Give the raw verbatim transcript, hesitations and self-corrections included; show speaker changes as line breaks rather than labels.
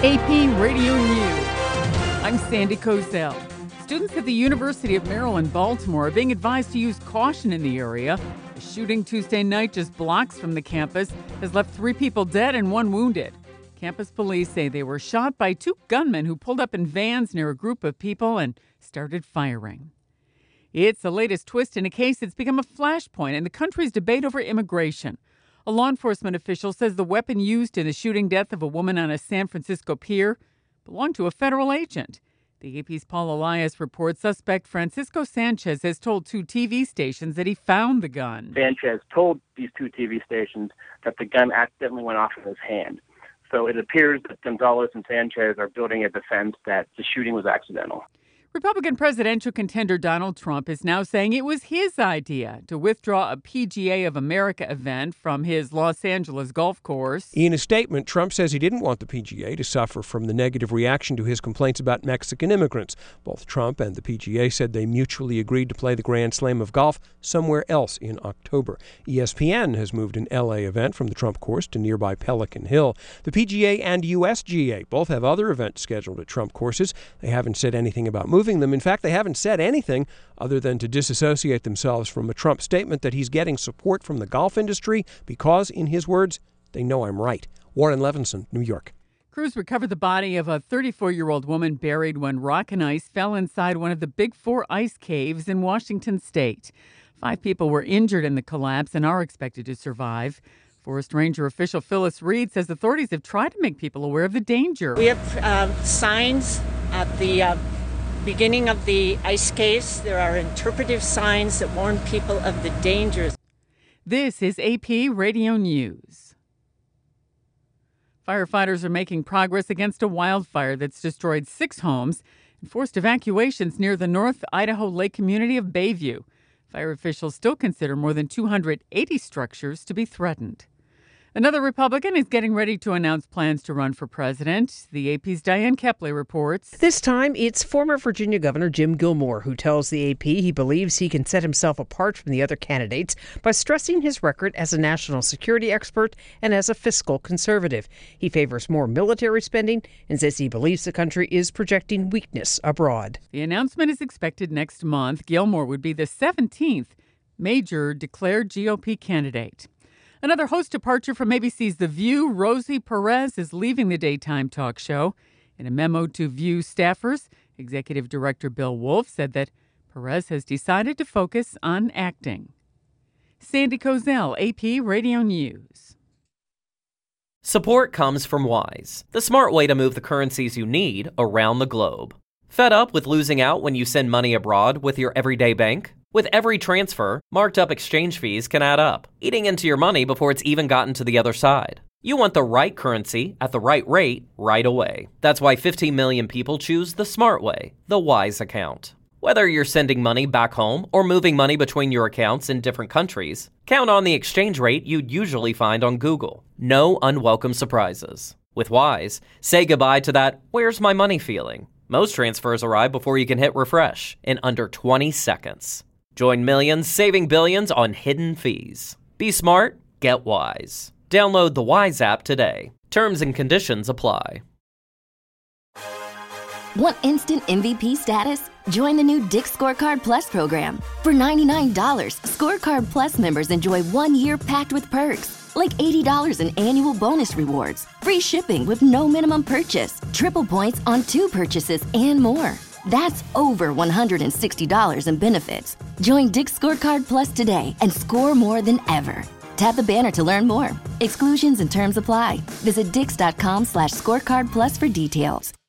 A P Radio News. I'm Sandy Kozel. Students at the University of Maryland, Baltimore are being advised to use caution in the area. A shooting Tuesday night just blocks from the campus has left three people dead and one wounded. Campus police say they were shot by two gunmen who pulled up in vans near a group of people and started firing. It's the latest twist in a case that's become a flashpoint in the country's debate over immigration. A law enforcement official says the weapon used in the shooting death of a woman on a San Francisco pier belonged to a federal agent. The A P's Paul Elias reports suspect Francisco Sanchez has told two T V stations that he found the gun.
Sanchez told these two T V stations that the gun accidentally went off in his hand. So it appears that Gonzalez and Sanchez are building a defense that the shooting was accidental.
Republican presidential contender Donald Trump is now saying it was his idea to withdraw a P G A of America event from his Los Angeles golf course.
In a statement, Trump says he didn't want the P G A to suffer from the negative reaction to his complaints about Mexican immigrants. Both Trump and the P G A said they mutually agreed to play the Grand Slam of golf somewhere else in October. E S P N has moved an L A event from the Trump course to nearby Pelican Hill. The P G A and U S G A both have other events scheduled at Trump courses. They haven't said anything about moving them. In fact, they haven't said anything other than to disassociate themselves from a Trump statement that he's getting support from the golf industry because, in his words, they know I'm right. Warren Levinson, New York.
Crews recovered the body of a thirty-four-year-old woman buried when rock and ice fell inside one of the Big Four ice caves in Washington state. Five people were injured in the collapse and are expected to survive. Forest Ranger official Phyllis Reed says authorities have tried to make people aware of the danger.
We have uh, signs at the uh, beginning of the ice caves. There are interpretive signs that warn people of the dangers.
This is A P Radio News. Firefighters are making progress against a wildfire that's destroyed six homes and forced evacuations near the North Idaho Lake community of Bayview. Fire officials still consider more than two hundred eighty structures to be threatened. Another Republican is getting ready to announce plans to run for president. The A P's Diane Kepley reports.
This time, it's former Virginia Governor Jim Gilmore who tells the A P he believes he can set himself apart from the other candidates by stressing his record as a national security expert and as a fiscal conservative. He favors more military spending and says he believes the country is projecting weakness abroad.
The announcement is expected next month. Gilmore would be the seventeenth major declared G O P candidate. Another host departure from A B C's The View, Rosie Perez, is leaving the daytime talk show. In a memo to View staffers, Executive Director Bill Wolf said that Perez has decided to focus on acting. Sandy Kozel, A P Radio News.
Support comes from Wise, the smart way to move the currencies you need around the globe. Fed up with losing out when you send money abroad with your everyday bank? With every transfer, marked up exchange fees can add up, eating into your money before it's even gotten to the other side. You want the right currency at the right rate right away. That's why fifteen million people choose the smart way, the Wise account. Whether you're sending money back home or moving money between your accounts in different countries, count on the exchange rate you'd usually find on Google. No unwelcome surprises. With Wise, say goodbye to that "where's my money" feeling. Most transfers arrive before you can hit refresh in under twenty seconds. Join millions saving billions on hidden fees. Be smart, get Wise. Download the Wise app today. Terms and conditions apply.
Want instant M V P status? Join the new Dick's Scorecard Plus program. For ninety-nine dollars, Scorecard Plus members enjoy one year packed with perks, like eighty dollars in annual bonus rewards, free shipping with no minimum purchase, triple points on two purchases, and more. That's over one hundred sixty dollars in benefits. Join Dick's Scorecard Plus today and score more than ever. Tap the banner to learn more. Exclusions and terms apply. Visit dix.com slash scorecard plus for details.